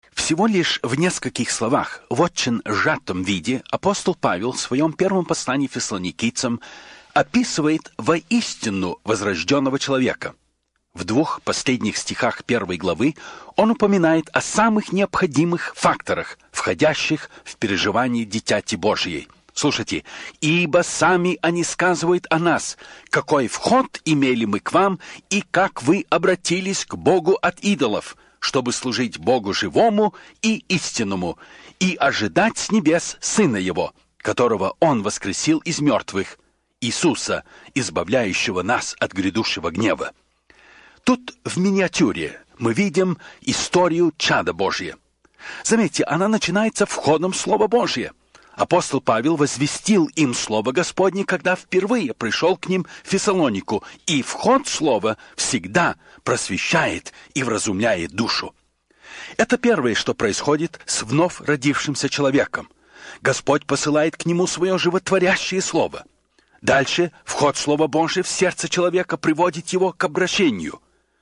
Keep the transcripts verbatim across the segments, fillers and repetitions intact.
Всего лишь в нескольких словах, в очень сжатом виде, апостол Павел в своем первом послании фессалоникийцам описывает воистину возрожденного человека. В двух последних стихах первой главы он упоминает о самых необходимых факторах, входящих в переживание дитяти Божьей. Слушайте, «Ибо сами они сказывают о нас, какой вход имели мы к вам, и как вы обратились к Богу от идолов, чтобы служить Богу живому и истинному, и ожидать с небес Сына Его, которого Он воскресил из мертвых, Иисуса, избавляющего нас от грядущего гнева». Тут в миниатюре мы видим историю чада Божия. Заметьте, она начинается входом Слова Божия. Апостол Павел возвестил им Слово Господне, когда впервые пришел к ним в Фессалонику, и вход Слова всегда просвещает и вразумляет душу. Это первое, что происходит с вновь родившимся человеком. Господь посылает к нему свое животворящее Слово. Дальше вход Слова Божия в сердце человека приводит его к обращению.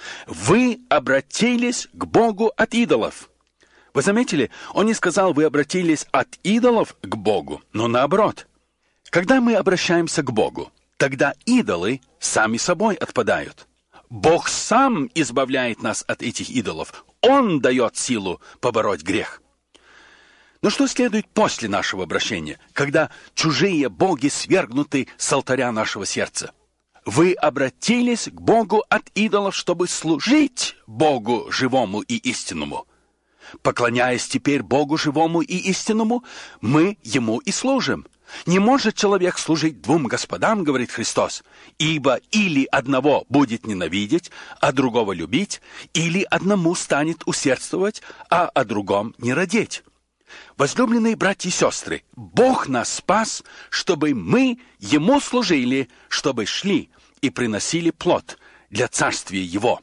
«Вы обратились к Богу от идолов». Вы заметили, он не сказал, вы обратились от идолов к Богу, но наоборот. Когда мы обращаемся к Богу, тогда идолы сами собой отпадают. Бог сам избавляет нас от этих идолов. Он дает силу побороть грех. Но что следует после нашего обращения, когда чужие боги свергнуты с алтаря нашего сердца? Вы обратились к Богу от идолов, чтобы служить Богу живому и истинному. Поклоняясь теперь Богу живому и истинному, мы Ему и служим. Не может человек служить двум господам, говорит Христос, ибо или одного будет ненавидеть, а другого любить, или одному станет усердствовать, а о другом не радеть. Возлюбленные братья и сестры, Бог нас спас, чтобы мы Ему служили, чтобы шли и приносили плод для царствия Его.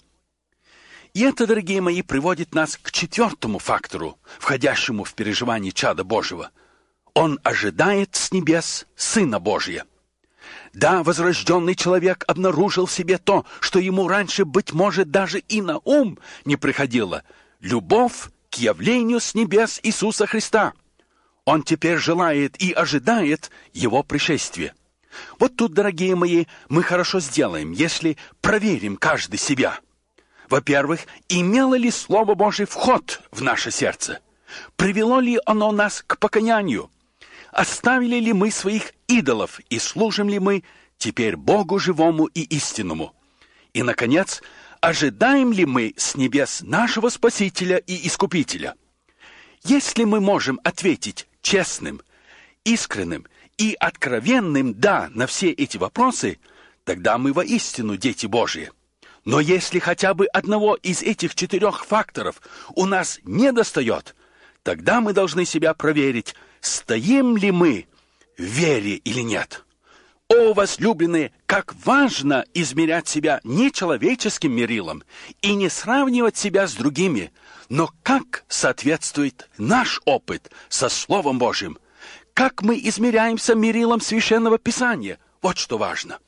И это, дорогие мои, приводит нас к четвертому фактору, входящему в переживание чада Божьего. Он ожидает с небес Сына Божия. Да, возрожденный человек обнаружил в себе то, что ему раньше, быть может, даже и на ум не приходило. Любовь к явлению с небес Иисуса Христа. Он теперь желает и ожидает Его пришествия. Вот тут, дорогие мои, мы хорошо сделаем, если проверим каждый себя. Во-первых, имело ли Слово Божие вход в наше сердце? Привело ли оно нас к покаянию? Оставили ли мы своих идолов и служим ли мы теперь Богу живому и истинному? И, наконец, ожидаем ли мы с небес нашего Спасителя и Искупителя? Если мы можем ответить честным, искренним и откровенным «да» на все эти вопросы, тогда мы воистину дети Божьи. Но если хотя бы одного из этих четырех факторов у нас недостает, тогда мы должны себя проверить, стоим ли мы в вере или нет. О, возлюбленные, как важно измерять себя не человеческим мерилом и не сравнивать себя с другими, но как соответствует наш опыт со Словом Божьим, как мы измеряемся мерилом Священного Писания. Вот что важно.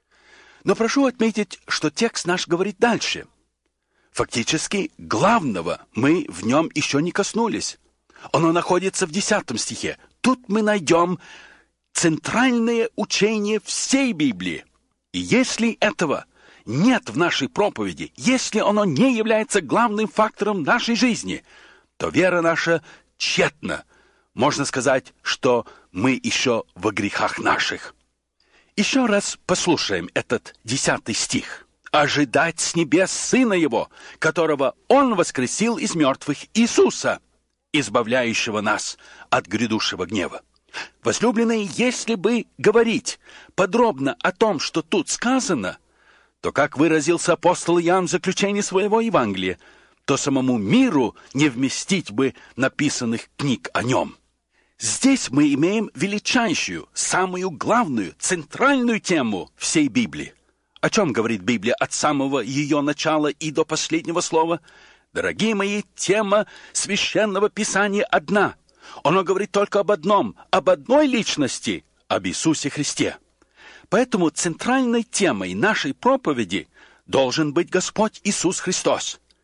Но прошу отметить, что текст наш говорит дальше. Фактически, главного мы в нем еще не коснулись. Оно находится в десятом стихе. Тут мы найдем центральное учение всей Библии. И если этого нет в нашей проповеди, если оно не является главным фактором нашей жизни, то вера наша тщетна. Можно сказать, что мы еще во грехах наших. Еще раз послушаем этот десятый стих. «Ожидать с небес Сына Его, которого Он воскресил из мертвых, Иисуса, избавляющего нас от грядущего гнева». Возлюбленные, если бы говорить подробно о том, что тут сказано, то, как выразился апостол Иоанн в заключении своего Евангелия, то самому миру не вместить бы написанных книг о нем. Здесь мы имеем величайшую, самую главную, центральную тему всей Библии. О чем говорит Библия от самого ее начала и до последнего слова? Дорогие мои, тема Священного Писания одна. Оно говорит только об одном, об одной личности, об Иисусе Христе. Поэтому центральной темой нашей проповеди должен быть Господь Иисус Христос.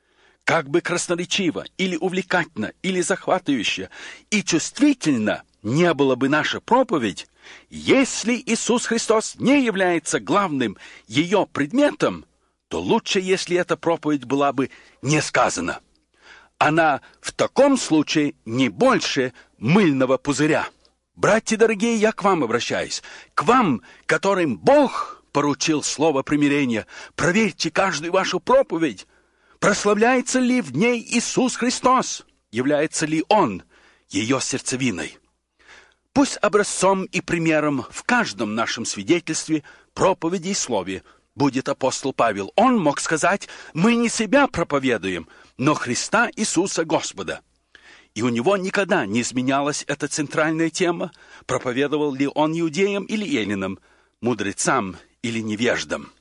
как бы красноречиво, или увлекательно, или захватывающе, и чувствительно не была бы наша проповедь, если Иисус Христос не является главным ее предметом, то лучше, если эта проповедь была бы не сказана. Она в таком случае не больше мыльного пузыря. Братья дорогие, я к вам обращаюсь, к вам, которым Бог поручил слово примирения. Проверьте каждую вашу проповедь. Прославляется ли в ней Иисус Христос? Является ли Он ее сердцевиной? Пусть образцом и примером в каждом нашем свидетельстве, проповеди и слове будет апостол Павел. Он мог сказать: мы не себя проповедуем, но Христа Иисуса Господа. И у него никогда не изменялась эта центральная тема, проповедовал ли он иудеям или эллинам, мудрецам или невеждам.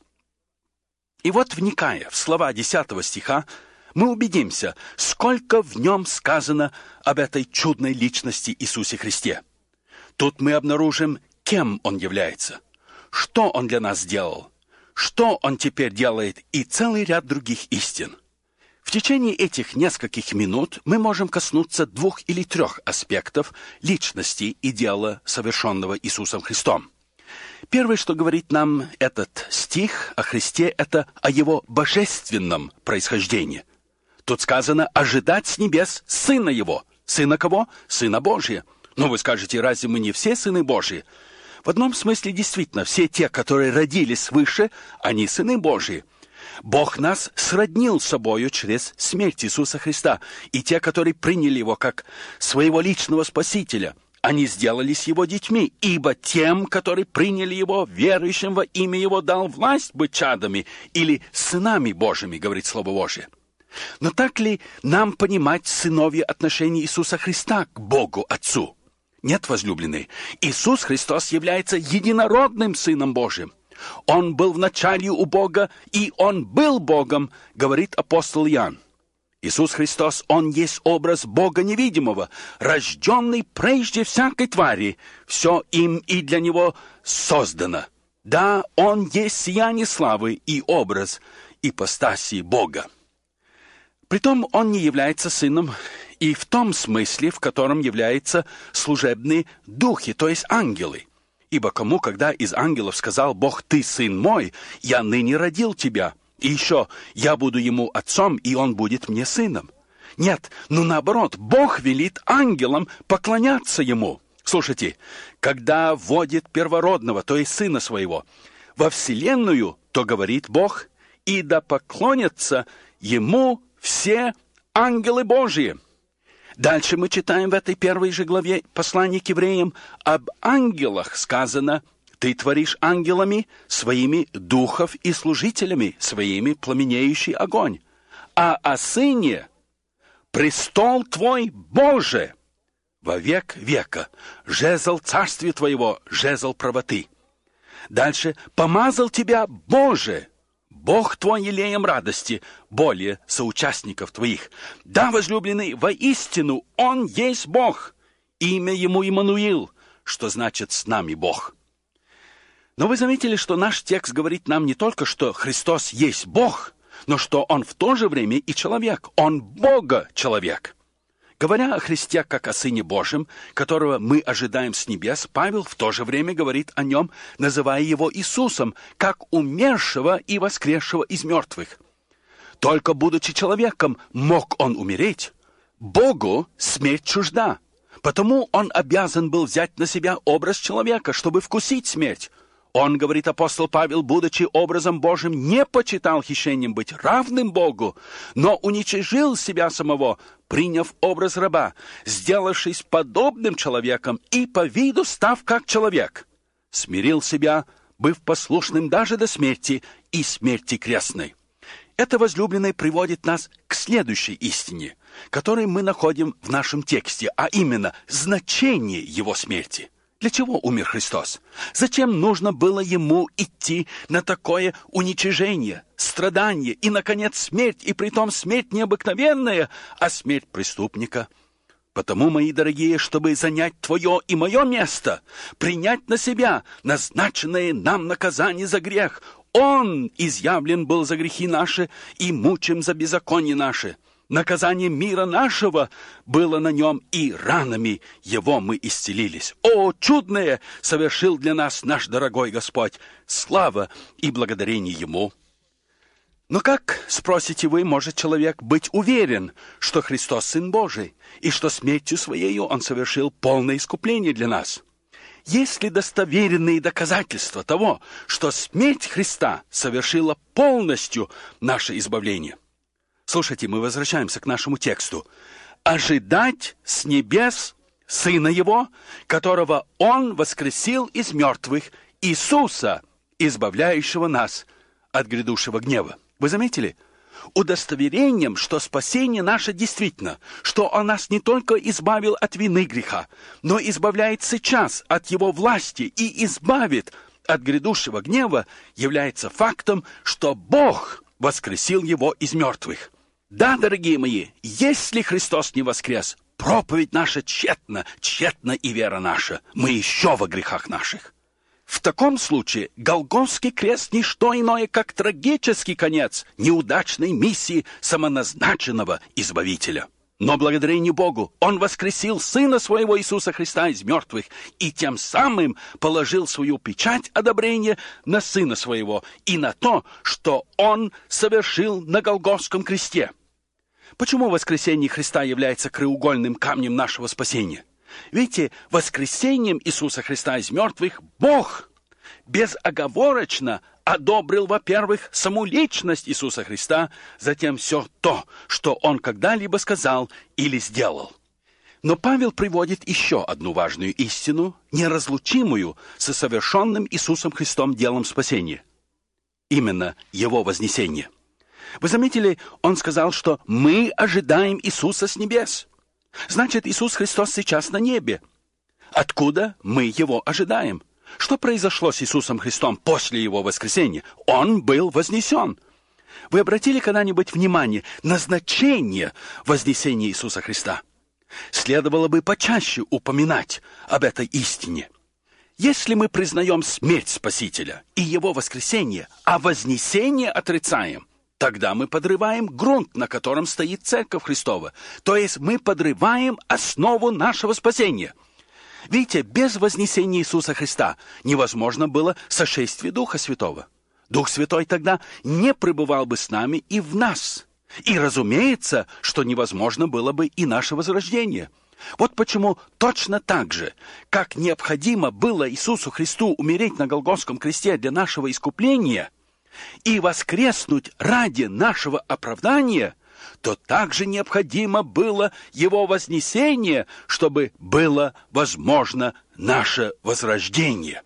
И вот, вникая в слова десятого стиха, мы убедимся, сколько в нем сказано об этой чудной личности Иисусе Христе. Тут мы обнаружим, кем Он является, что Он для нас сделал, что Он теперь делает, и целый ряд других истин. В течение этих нескольких минут мы можем коснуться двух или трех аспектов личности и дела, совершенного Иисусом Христом. Первое, что говорит нам этот стих о Христе, это о Его божественном происхождении. Тут сказано «ожидать с небес Сына Его». Сына кого? Сына Божия. Но вы скажете, разве мы не все сыны Божии? В одном смысле, действительно, все те, которые родились свыше, они сыны Божии. Бог нас сроднил с собою через смерть Иисуса Христа. И те, которые приняли Его как своего личного Спасителя, они сделались Его детьми. Ибо тем, которые приняли Его, верующим во имя Его, дал власть быть чадами или сынами Божьими, говорит Слово Божие. Но так ли нам понимать сыновье отношения Иисуса Христа к Богу Отцу? Нет, возлюбленные, Иисус Христос является единородным Сыном Божьим. Он был в начале у Бога, и Он был Богом, говорит апостол Иоанн. Иисус Христос, Он есть образ Бога невидимого, рожденный прежде всякой твари. Все им и для Него создано. Да, Он есть сияние славы и образ ипостаси Бога. Притом Он не является Сыном и в том смысле, в котором являются служебные духи, то есть ангелы. Ибо кому, когда из ангелов сказал Бог: «Ты сын мой, я ныне родил тебя», и еще «я буду ему отцом, и он будет мне сыном». Нет, но наоборот, Бог велит ангелам поклоняться ему. Слушайте, когда вводит первородного, то есть сына своего, во вселенную, то говорит Бог: «И да поклонятся ему все ангелы Божьи». Дальше мы читаем в этой первой же главе послания к евреям об ангелах. Сказано: «Ты творишь ангелами своими духов и служителями своими пламенеющий огонь». А о Сыне: «Престол твой, Боже, во век века, жезл царствия твоего, жезл правоты». Дальше: «Помазал тебя, Боже, Бог твой елеем радости, более соучастников твоих». Да, возлюбленный, воистину Он есть Бог, имя Ему Иммануил, что значит «с нами Бог». Но вы заметили, что наш текст говорит нам не только, что Христос есть Бог, но что Он в то же время и человек, Он Бога-человек. Говоря о Христе как о Сыне Божьем, которого мы ожидаем с небес, Павел в то же время говорит о Нем, называя Его Иисусом, как умершего и воскресшего из мертвых. Только будучи человеком, мог Он умереть. Богу смерть чужда, потому Он обязан был взять на себя образ человека, чтобы вкусить смерть. Он, говорит апостол Павел, будучи образом Божьим, не почитал хищением быть равным Богу, но уничижил себя самого, приняв образ раба, сделавшись подобным человеком и по виду став как человек. Смирил себя, быв послушным даже до смерти и смерти крестной. Это, возлюбленный, приводит нас к следующей истине, которую мы находим в нашем тексте, а именно значение Его смерти. Для чего умер Христос? Зачем нужно было Ему идти на такое уничижение, страдание и, наконец, смерть, и притом смерть необыкновенная, а смерть преступника? Потому, мои дорогие, чтобы занять твое и мое место, принять на себя назначенное нам наказание за грех, Он изъявлен был за грехи наши и мучим за беззаконие наши. Наказание мира нашего было на нем, и ранами его мы исцелились. О, чудное совершил для нас наш дорогой Господь! Слава и благодарение Ему! Но как, спросите вы, может человек быть уверен, что Христос Сын Божий, и что смертью Своею Он совершил полное искупление для нас? Есть ли достоверенные доказательства того, что смерть Христа совершила полностью наше избавление? Слушайте, мы возвращаемся к нашему тексту. «Ожидать с небес Сына Его, которого Он воскресил из мертвых, Иисуса, избавляющего нас от грядущего гнева». Вы заметили? Удостоверением, что спасение наше действительно, что Он нас не только избавил от вины греха, но избавляет сейчас от Его власти и избавит от грядущего гнева, является фактом, что Бог воскресил Его из мертвых. Да, дорогие мои, если Христос не воскрес, проповедь наша тщетна, тщетна и вера наша. Мы еще во грехах наших. В таком случае Голгофский крест – не что иное, как трагический конец неудачной миссии самоназначенного Избавителя. Но благодарение Богу Он воскресил Сына Своего Иисуса Христа из мертвых и тем самым положил свою печать одобрения на Сына Своего и на то, что Он совершил на Голгофском кресте. Почему воскресение Христа является краеугольным камнем нашего спасения? Видите, воскресением Иисуса Христа из мертвых Бог безоговорочно одобрил, во-первых, саму личность Иисуса Христа, затем все то, что Он когда-либо сказал или сделал. Но Павел приводит еще одну важную истину, неразлучимую со совершенным Иисусом Христом делом спасения. Именно Его вознесение. Вы заметили, он сказал, что мы ожидаем Иисуса с небес. Значит, Иисус Христос сейчас на небе. Откуда мы Его ожидаем? Что произошло с Иисусом Христом после Его воскресения? Он был вознесен. Вы обратили когда-нибудь внимание на значение вознесения Иисуса Христа? Следовало бы почаще упоминать об этой истине. Если мы признаем смерть Спасителя и Его воскресение, а вознесение отрицаем, тогда мы подрываем грунт, на котором стоит Церковь Христова. То есть мы подрываем основу нашего спасения. Видите, без вознесения Иисуса Христа невозможно было сошествие Духа Святого. Дух Святой тогда не пребывал бы с нами и в нас. И, разумеется, что невозможно было бы и наше возрождение. Вот почему точно так же, как необходимо было Иисусу Христу умереть на Голгофском кресте для нашего искупления и воскреснуть ради нашего оправдания, то также необходимо было Его вознесение, чтобы было возможно наше возрождение.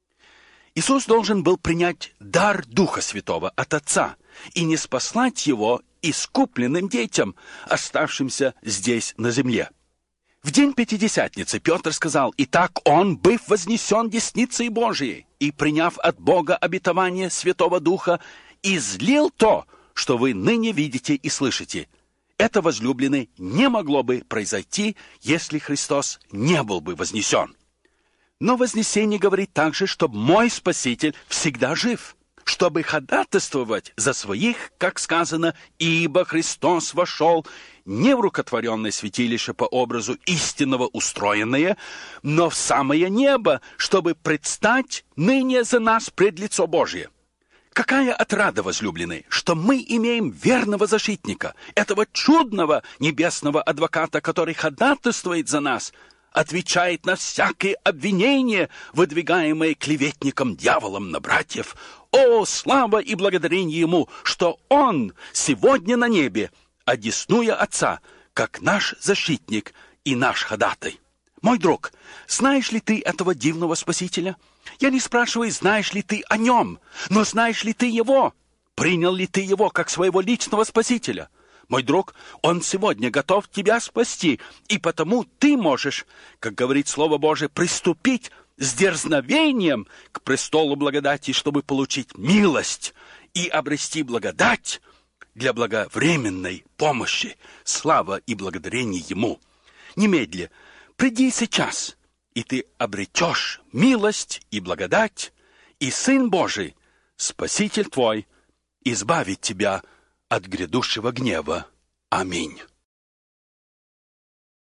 Иисус должен был принять дар Духа Святого от Отца и не спаслать Его искупленным детям, оставшимся здесь на земле. В день Пятидесятницы Петр сказал: «Итак, Он, быв вознесен десницей Божией и приняв от Бога обетование Святого Духа, излил то, что вы ныне видите и слышите». Это, возлюбленные, не могло бы произойти, если Христос не был бы вознесен. Но вознесение говорит также, что мой Спаситель всегда жив, чтобы ходатайствовать за своих, как сказано, «Ибо Христос вошел не в рукотворенное святилище по образу истинного устроенное, но в самое небо, чтобы предстать ныне за нас пред лицо Божие». Какая отрада, возлюбленные, что мы имеем верного защитника, этого чудного небесного адвоката, который ходатайствует за нас, отвечает на всякие обвинения, выдвигаемые клеветником дьяволом на братьев. О, слава и благодарение Ему, что Он сегодня на небе, одесную Отца, как наш защитник и наш ходатай. Мой друг, знаешь ли ты этого дивного Спасителя? Я не спрашиваю, знаешь ли ты о Нем, но знаешь ли ты Его? Принял ли ты Его как своего личного Спасителя? Мой друг, Он сегодня готов тебя спасти, и потому ты можешь, как говорит Слово Божие, приступить с дерзновением к престолу благодати, чтобы получить милость и обрести благодать для благовременной помощи. Слава и благодарение Ему. Немедля, приди сейчас, и ты обретешь милость и благодать, и Сын Божий, Спаситель твой, избавит тебя от грядущего гнева. Аминь.